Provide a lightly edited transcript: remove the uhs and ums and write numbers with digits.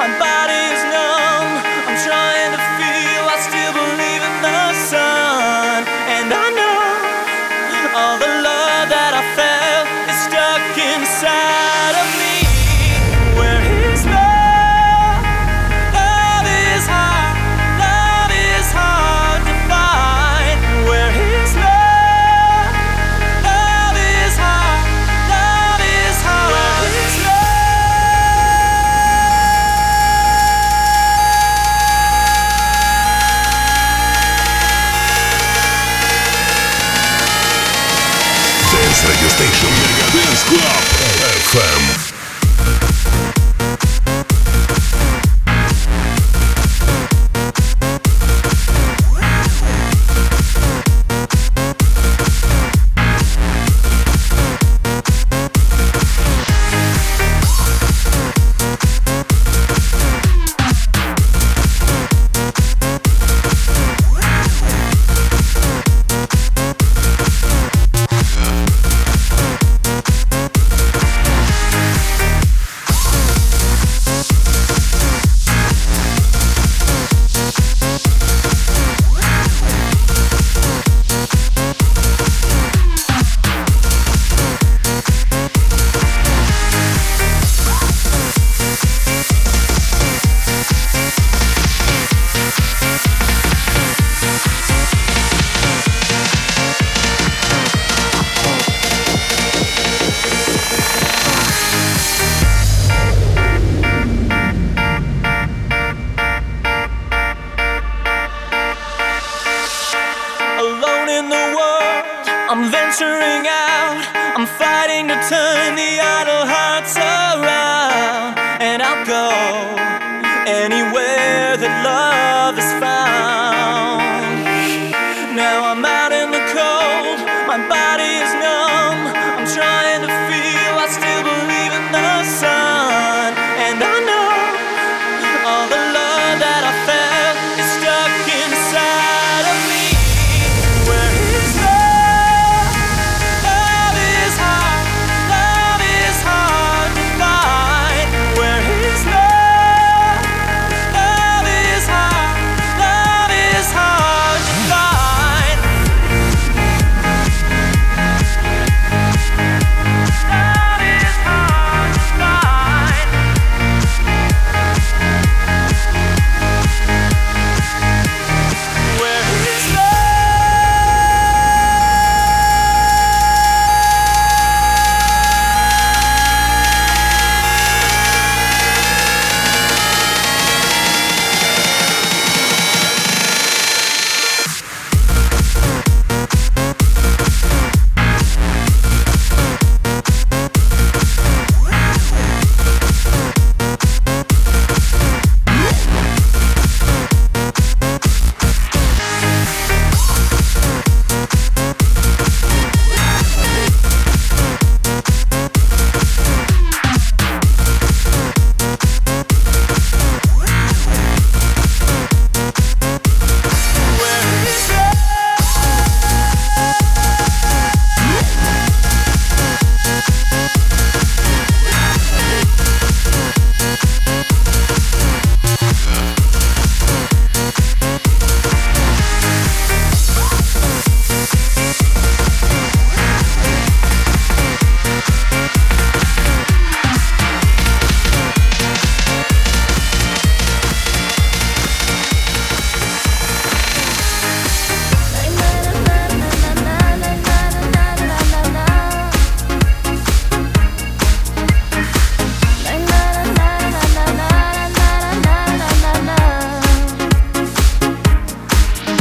body's numb. I'm trying to feel, I still believe in the sun. And I know all the love that I felt is stuck inside of me. Where is love? Love is hard. Love is hard to find. Where is love? Love is hard. Love is hard. Where is love? Dance Radio Station Mega Dance Club FM. Alone in the world, I'm venturing out. I'm fighting to turn the